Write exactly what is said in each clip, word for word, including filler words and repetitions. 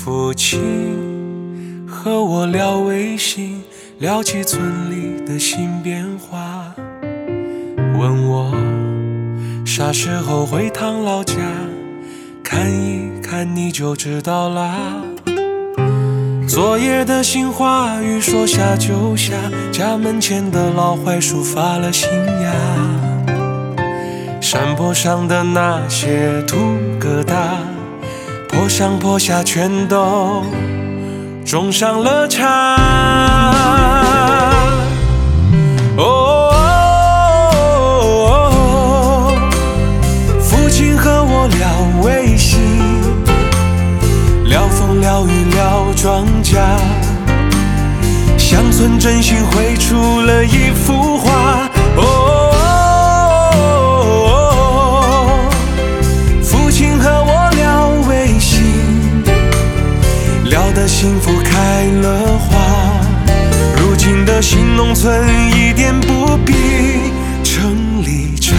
父亲和我聊微信，聊起村里的新变化，问我啥时候回趟老家，看一看你就知道啦。昨夜的杏花雨说下就下，家门前的老槐树发了新芽，山坡上的那些土疙瘩，坡上坡下全都种上了茶。哦哦哦，父亲和我聊微信，聊风聊雨聊庄稼，乡村振兴绘出了一幅画。哦哦，父亲和我聊微信，聊得幸福开了花。如今的新农村一点不比城里差。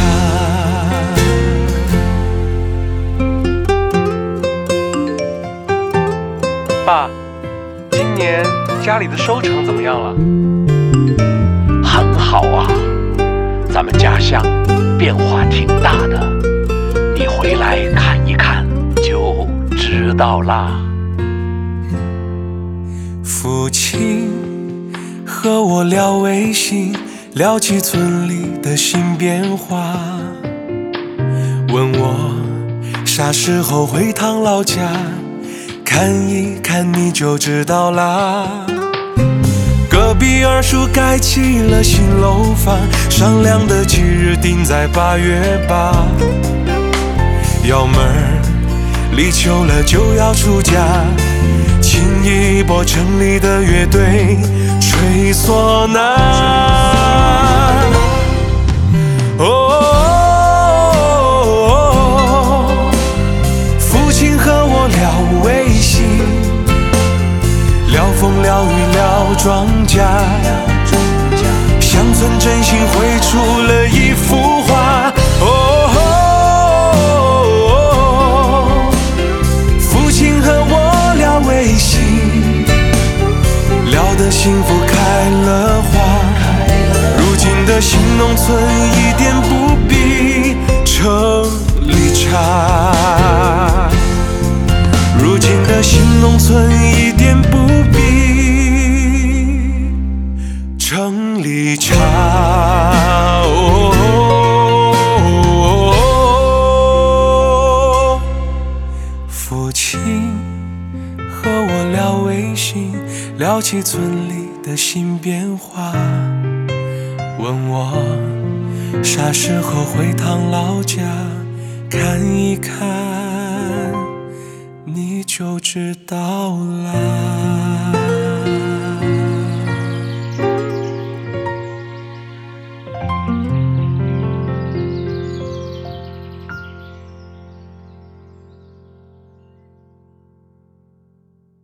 爸，今年家里的收成怎么样了？ 很好啊，咱们家乡变化挺大的，你回来看一看就知道啦。 父亲和我聊微信，聊起村里的新变化，问我啥时候回趟老家，看一看你就知道啦。隔壁二叔盖起了新楼房，商量的吉日定在八月八。窑门立秋了就要出家，请一波城里的乐队吹唢呐。哦，父亲和我聊微信，聊风聊雨聊庄稼，乡村振兴绘出了一幅画。哦，父亲和我聊微信，聊得幸福开了花。如今的新农村一点不比城里差，如今的新农村一点不比城里差。哦，父亲和我聊微信，聊起村里的新变化，问我啥时候回趟老家，看一看你就知道啦。